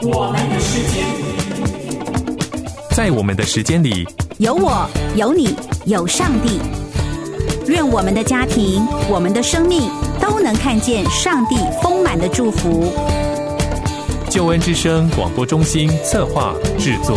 我们的时间， 在我们的时间里， 有我，有你，有上帝。愿我们的家庭，我们的生命都能看见上帝丰满的祝福。 救恩之声广播中心策划制作。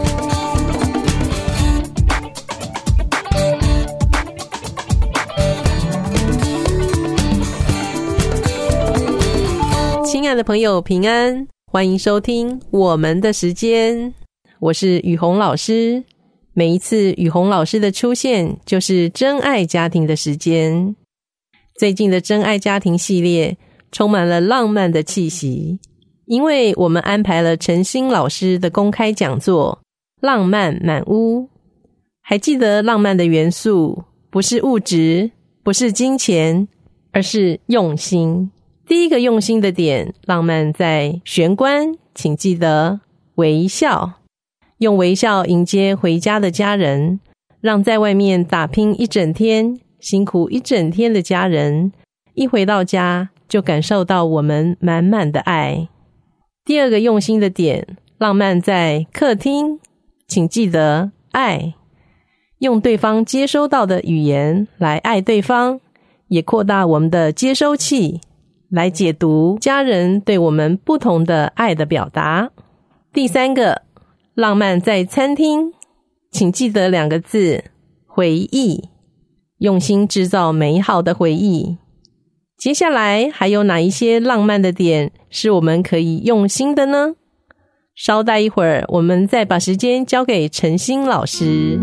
亲爱的朋友，平安，欢迎收听我们的时间，我是雨虹老师。每一次雨虹老师的出现，就是真爱家庭的时间。最近的真爱家庭系列充满了浪漫的气息，因为我们安排了陈新老师的公开讲座《浪漫满屋》。还记得浪漫的元素不是物质，不是金钱，而是用心。第一个用心的点，浪漫在玄关，请记得微笑，用微笑迎接回家的家人，让在外面打拼一整天，辛苦一整天的家人，一回到家就感受到我们满满的爱。第二个用心的点，浪漫在客厅，请记得爱，用对方接收到的语言来爱对方，也扩大我们的接收器，来解读家人对我们不同的爱的表达。第三个，浪漫在餐厅，请记得2个字，回忆，用心制造美好的回忆。接下来还有哪一些浪漫的点是我们可以用心的呢？稍待一会儿，我们再把时间交给陈新老师。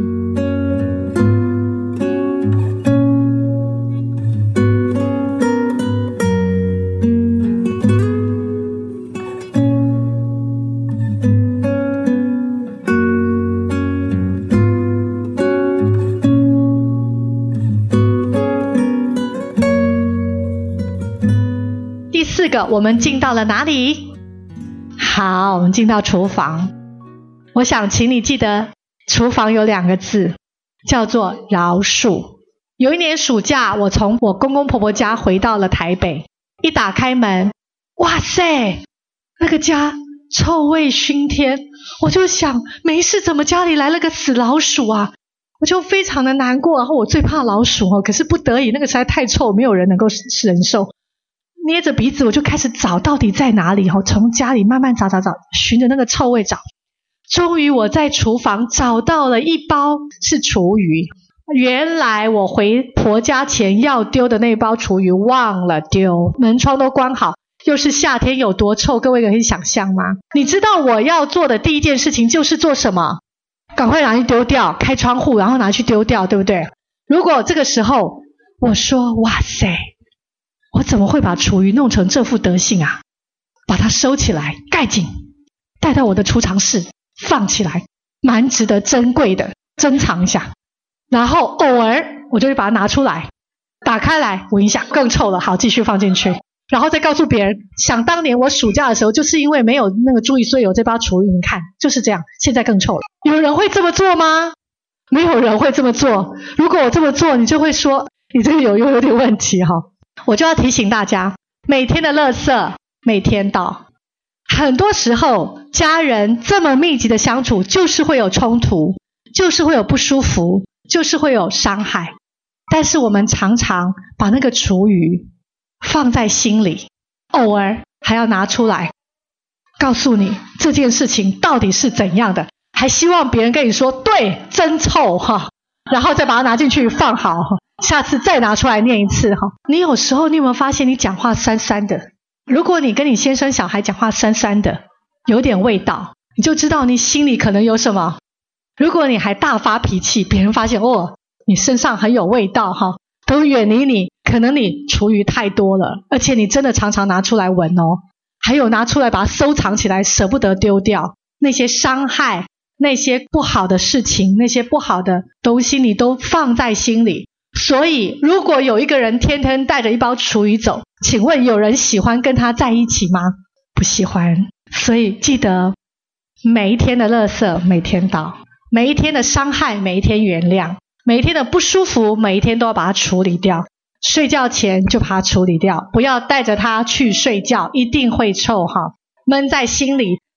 我们进到了哪里？好，我们进到厨房。我想请你记得，厨房有2个字，叫做饶恕。有一年暑假，我从我公公婆婆家回到了台北，一打开门，哇塞，那个家臭味熏天，我就想没事，怎么家里来了个死老鼠啊？我就非常的难过，然后我最怕老鼠哦，可是不得已，那个实在太臭，没有人能够忍受。捏着鼻子我就开始找到底在哪里，从家里慢慢找，循着那个臭味找，终于我在厨房找到了一包是厨余。原来我回婆家前要丢的那包厨余忘了丢，门窗都关好，又是夏天有多臭，各位可以想象吗？你知道我要做的第一件事情就是做什么？赶快拿去丢掉，开窗户然后拿去丢掉，对不对？如果这个时候我说哇塞，我怎么会把厨余弄成这副德性啊？把它收起来，盖紧，带到我的储藏室，放起来，蛮值得珍贵的，珍藏一下。然后偶尔我就会把它拿出来，打开来闻一下，更臭了，好，继续放进去。然后再告诉别人，想当年我暑假的时候，就是因为没有那个注意，所以有这包厨余，你看就是这样，现在更臭了。有人会这么做吗？没有人会这么做。如果我这么做，你就会说你这个有点问题哈。我就要提醒大家，每天的垃圾每天倒。很多时候家人这么密集的相处，就是会有冲突，就是会有不舒服，就是会有伤害。但是我们常常把那个厨余放在心里，偶尔还要拿出来告诉你这件事情到底是怎样的，还希望别人跟你说对，真臭哈，然后再把它拿进去放好，下次再拿出来念一次哈。你有时候你有没有发现你讲话酸酸的？如果你跟你先生小孩讲话酸酸的，有点味道，你就知道你心里可能有什么。如果你还大发脾气，别人发现哦，你身上很有味道哈，都远离你，可能你厨余太多了，而且你真的常常拿出来闻哦，还有拿出来把它收藏起来，舍不得丢掉。那些伤害，那些不好的事情，那些不好的东西你都放在心里。所以如果有一个人天天带着一包厨余走，请问有人喜欢跟他在一起吗？不喜欢。所以记得每一天的垃圾每天倒，每一天的伤害每一天原谅，每一天的不舒服每一天都要把它处理掉。睡觉前就把它处理掉，不要带着它去睡觉，一定会臭哈，闷在心里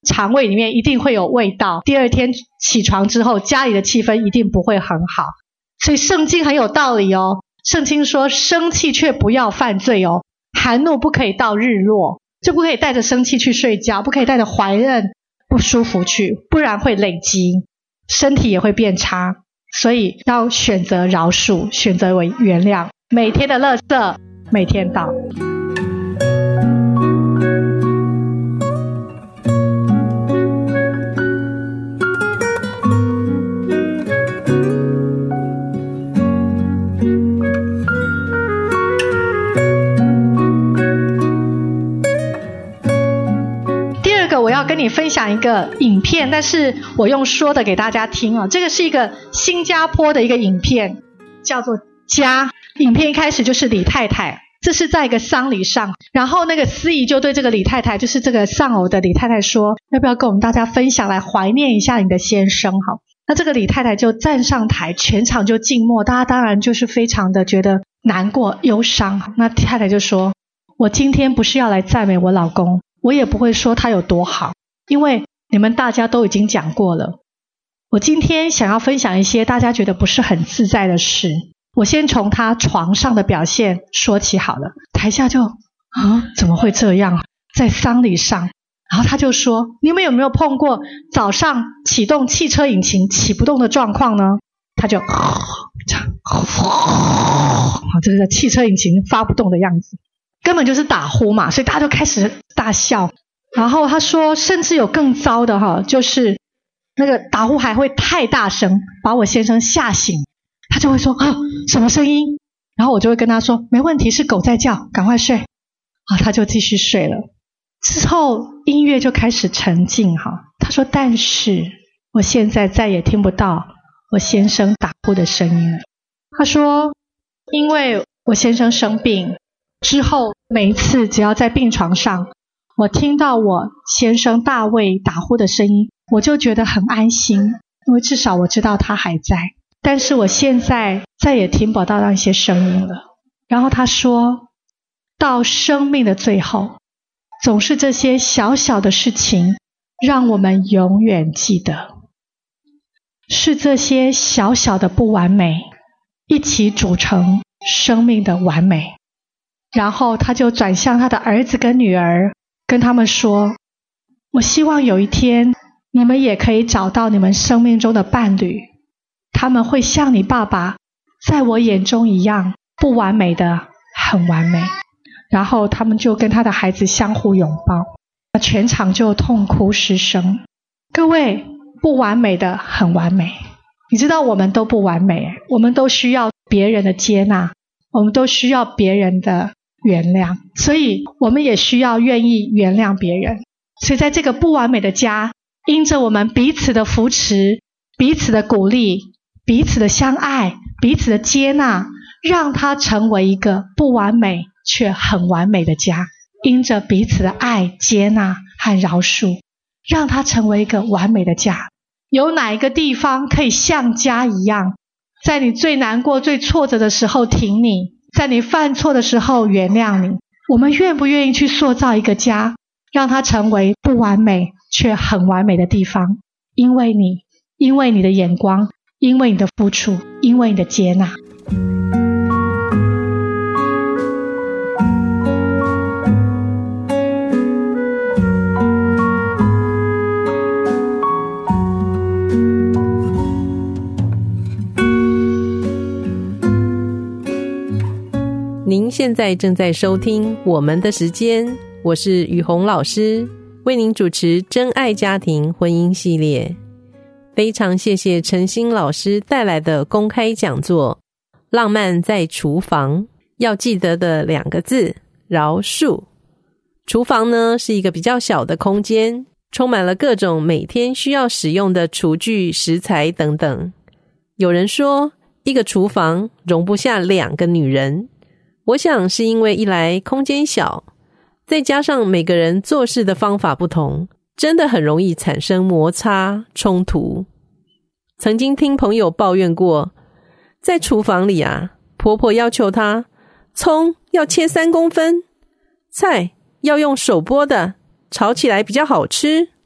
肠胃里面一定会有味道，第二天起床之后家里的气氛一定不会很好。所以圣经很有道理哦，圣经说生气却不要犯罪哦，含怒不可以到日落，就不可以带着生气去睡觉，不可以带着怀恨不舒服去，不然会累积，身体也会变差。所以要选择饶恕，选择为原谅，每天的垃圾每天倒。我要跟你分享一个影片，但是我用说的给大家听哦。这个是一个新加坡的一个影片，叫做家。影片一开始就是李太太，这是在一个丧礼上，然后那个司仪就对这个李太太，就是这个丧偶的李太太说，要不要跟我们大家分享，来怀念一下你的先生。好，那这个李太太就站上台，全场就静默，大家当然就是非常的觉得难过忧伤。那太太就说，我今天不是要来赞美我老公，我也不会说他有多好，因为你们大家都已经讲过了。我今天想要分享一些大家觉得不是很自在的事。我先从他床上的表现说起好了。台下就怎么会这样，在丧礼上。然后他就说，你们有没有碰过早上启动汽车引擎启不动的状况呢？他就这是汽车引擎发不动的样子，根本就是打呼嘛，所以大家就开始大笑。然后他说甚至有更糟的就是那个打呼还会太大声，把我先生吓醒，他就会说什么声音，然后我就会跟他说没问题，是狗在叫，赶快睡。他就继续睡了。之后音乐就开始沉静。他说但是我现在再也听不到我先生打呼的声音了。他说因为我先生生病之后，每一次只要在病床上，我听到我先生大卫打呼的声音，我就觉得很安心，因为至少我知道他还在。但是我现在再也听不到那些声音了。然后他说，到生命的最后，总是这些小小的事情让我们永远记得，是这些小小的不完美一起组成生命的完美。然后他就转向他的儿子跟女儿，跟他们说，我希望有一天你们也可以找到你们生命中的伴侣，他们会像你爸爸在我眼中一样不完美的很完美。然后他们就跟他的孩子相互拥抱，全场就痛哭失声。各位，不完美的很完美，你知道我们都不完美，我们都需要别人的接纳，我们都需要别人的原谅，所以我们也需要愿意原谅别人。所以在这个不完美的家，因着我们彼此的扶持，彼此的鼓励，彼此的相爱，彼此的接纳，让它成为一个不完美却很完美的家。因着彼此的爱、接纳和饶恕，让它成为一个完美的家。有哪一个地方可以像家一样，在你最难过、最挫折的时候挺你，在你犯错的时候原谅你？我们愿不愿意去塑造一个家，让它成为不完美却很完美的地方？因为你，因为你的眼光，因为你的付出，因为你的接纳。 您现在正在收听我们的时间，我是雨虹老师，为您主持真爱家庭婚姻系列。非常谢谢陈欣老师带来的公开讲座，浪漫在厨房，要记得的2个字，饶恕。厨房呢，是一个比较小的空间，充满了各种每天需要使用的厨具、食材等等。有人说，一个厨房容不下2个女人，我想是因为一来空间小，再加上每个人做事的方法不同，真的很容易产生摩擦冲突。曾经听朋友抱怨过，在厨房里婆婆要求她葱要切3公分，菜要用手剥的，炒起来比较好吃。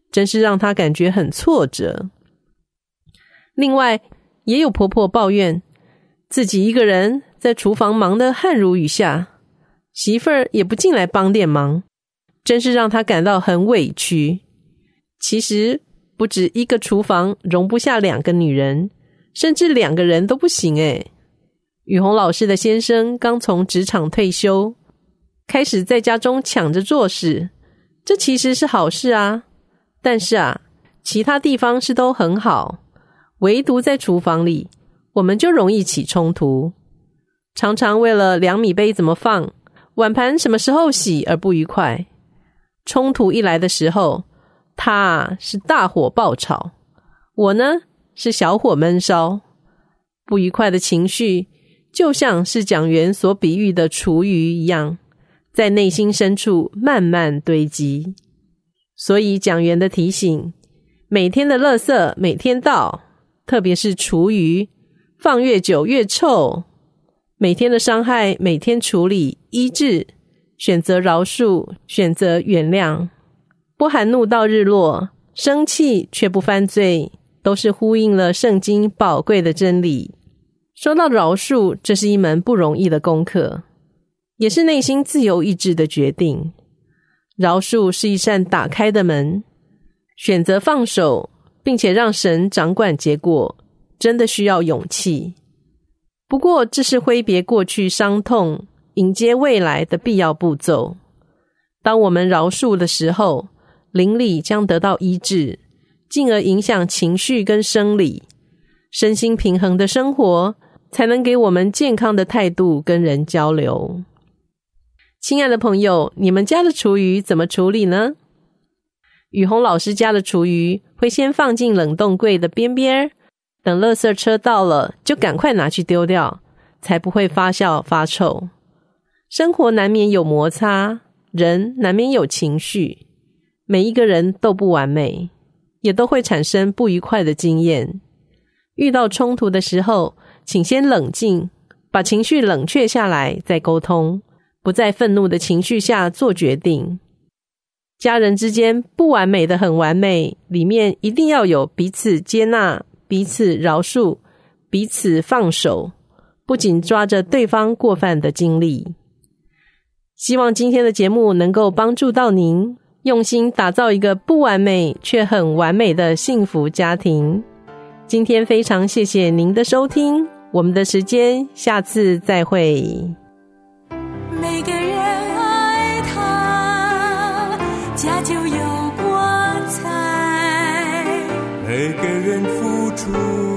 真是让她感觉很挫折。另外，也有婆婆抱怨自己一个人在厨房忙得汗如雨下，媳妇儿也不进来帮点忙，真是让她感到很委屈。其实不止一个厨房容不下2个女人，甚至2个人都不行耶。雨虹老师的先生刚从职场退休，开始在家中抢着做事，这其实是好事啊。但是其他地方是都很好，唯独在厨房里，我们就容易起冲突，常常为了量米杯怎么放，碗盘什么时候洗而不愉快。冲突一来的时候，他是大火爆炒，我呢是小火焖烧。不愉快的情绪就像是讲员所比喻的厨余一样，在内心深处慢慢堆积。所以讲员的提醒，每天的垃圾每天倒，特别是厨余，放越久越臭。每天的伤害每天处理医治，选择饶恕，选择原谅。不含怒到日落，生气却不犯罪，都是呼应了圣经宝贵的真理。说到饶恕，这是一门不容易的功课，也是内心自由意志的决定。饶恕是一扇打开的门，选择放手，并且让神掌管结果，真的需要勇气。不过，这是挥别过去伤痛，迎接未来的必要步骤。当我们饶恕的时候，灵里将得到医治，进而影响情绪跟生理，身心平衡的生活才能给我们健康的态度跟人交流。亲爱的朋友，你们家的厨余怎么处理呢？雨虹老师家的厨余会先放进冷冻柜的边边，等垃圾车到了就赶快拿去丢掉，才不会发酵发臭。生活难免有摩擦，人难免有情绪，每一个人都不完美，也都会产生不愉快的经验。遇到冲突的时候，请先冷静，把情绪冷却下来再沟通，不在愤怒的情绪下做决定。家人之间不完美的很完美，里面一定要有彼此接纳，彼此饶恕，彼此放手，不仅抓着对方过犯的经历。希望今天的节目能够帮助到您，用心打造一个不完美却很完美的幸福家庭。今天非常谢谢您的收听，我们的时间下次再会。 每个人爱他，家就有光彩； 每个人付出，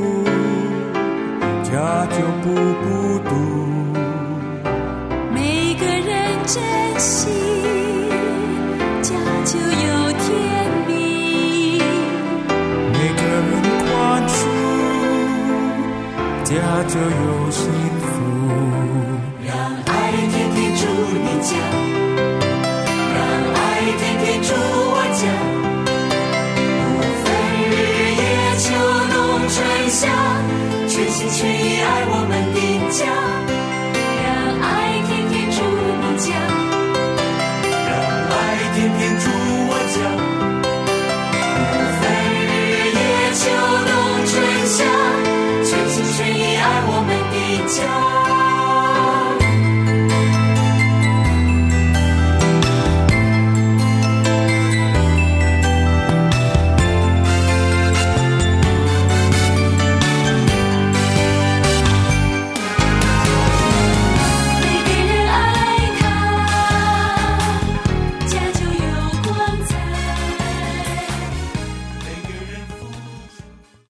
家就不孤独； 每个人珍惜，家就有甜蜜； 每个人宽恕，家就有幸福。 让爱天天住你家，让爱天天住我家，不分日夜秋冬春夏，全心全意爱我们的家。